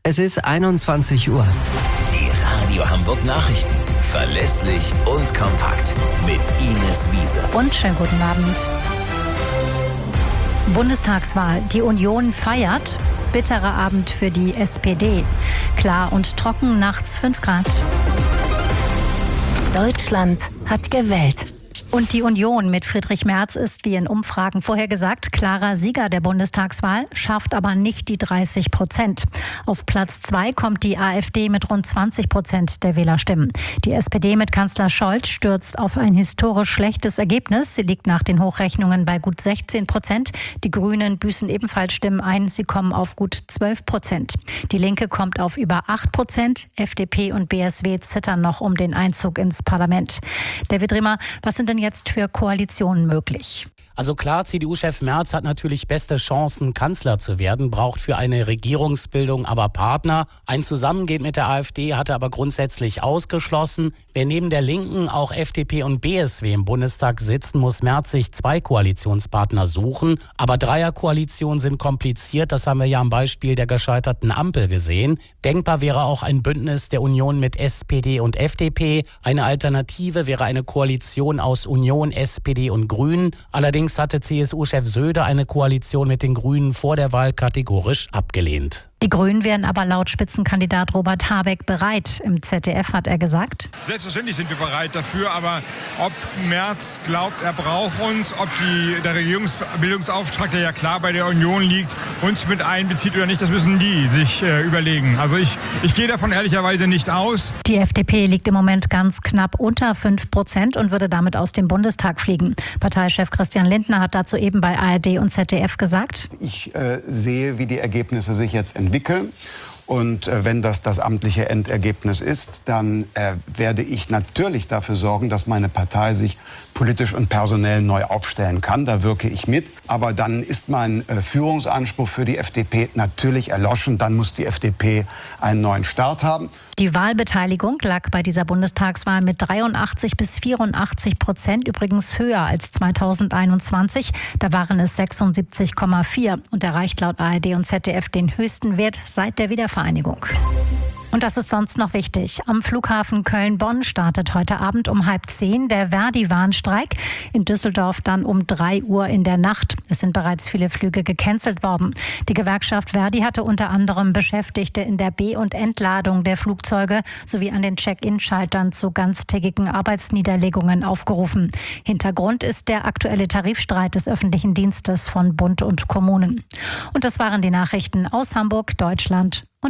Es ist 21 Uhr. Die Radio Hamburg Nachrichten. Verlässlich und kompakt. Mit Ines Wiese. Und schönen guten Abend. Bundestagswahl. Die Union feiert. Bitterer Abend für die SPD. Klar und trocken, nachts 5 Grad. Deutschland hat gewählt. Und die Union mit Friedrich Merz ist, wie in Umfragen vorhergesagt, klarer Sieger der Bundestagswahl, schafft aber nicht die 30%. Auf Platz 2 kommt die AfD mit rund 20% der Wählerstimmen. Die SPD mit Kanzler Scholz stürzt auf ein historisch schlechtes Ergebnis. Sie liegt nach den Hochrechnungen bei gut 16%. Die Grünen büßen ebenfalls Stimmen ein. Sie kommen auf gut 12%. Die Linke kommt auf über 8%. FDP und BSW zittern noch um den Einzug ins Parlament. David Riemer, was sind denn jetzt für Koalitionen möglich? Also klar, CDU-Chef Merz hat natürlich beste Chancen, Kanzler zu werden, braucht für eine Regierungsbildung aber Partner. Ein Zusammengehen mit der AfD hat er aber grundsätzlich ausgeschlossen. Wenn neben der Linken auch FDP und BSW im Bundestag sitzen, muss Merz sich 2 Koalitionspartner suchen. Aber Dreierkoalitionen sind kompliziert, das haben wir ja am Beispiel der gescheiterten Ampel gesehen. Denkbar wäre auch ein Bündnis der Union mit SPD und FDP. Eine Alternative wäre eine Koalition aus Union, SPD und Grünen. Allerdings hatte CSU-Chef Söder eine Koalition mit den Grünen vor der Wahl kategorisch abgelehnt. Die Grünen wären aber laut Spitzenkandidat Robert Habeck bereit. Im ZDF hat er gesagt: Selbstverständlich sind wir bereit dafür, aber ob Merz glaubt, er braucht uns, ob der Regierungsbildungsauftrag, der ja klar bei der Union liegt, uns mit einbezieht oder nicht, das müssen die sich überlegen. Also ich gehe davon ehrlicherweise nicht aus. Die FDP liegt im Moment ganz knapp unter 5% und würde damit aus dem Bundestag fliegen. Parteichef Christian Lindner hat dazu eben bei ARD und ZDF gesagt: Ich sehe, wie die Ergebnisse sich jetzt entwickeln. Und wenn das amtliche Endergebnis ist, dann werde ich natürlich dafür sorgen, dass meine Partei sich politisch und personell neu aufstellen kann. Da wirke ich mit. Aber dann ist mein Führungsanspruch für die FDP natürlich erloschen. Dann muss die FDP einen neuen Start haben. Die Wahlbeteiligung lag bei dieser Bundestagswahl mit 83-84% übrigens höher als 2021. Da waren es 76,4 und erreicht laut ARD und ZDF den höchsten Wert seit der Wiedervereinigung. Und das ist sonst noch wichtig. Am Flughafen Köln-Bonn startet heute Abend um 9:30 der Verdi-Warnstreik. In Düsseldorf dann um 3 Uhr in der Nacht. Es sind bereits viele Flüge gecancelt worden. Die Gewerkschaft Verdi hatte unter anderem Beschäftigte in der Be- und Entladung der Flugzeuge sowie an den Check-in-Schaltern zu ganztägigen Arbeitsniederlegungen aufgerufen. Hintergrund ist der aktuelle Tarifstreit des öffentlichen Dienstes von Bund und Kommunen. Und das waren die Nachrichten aus Hamburg, Deutschland und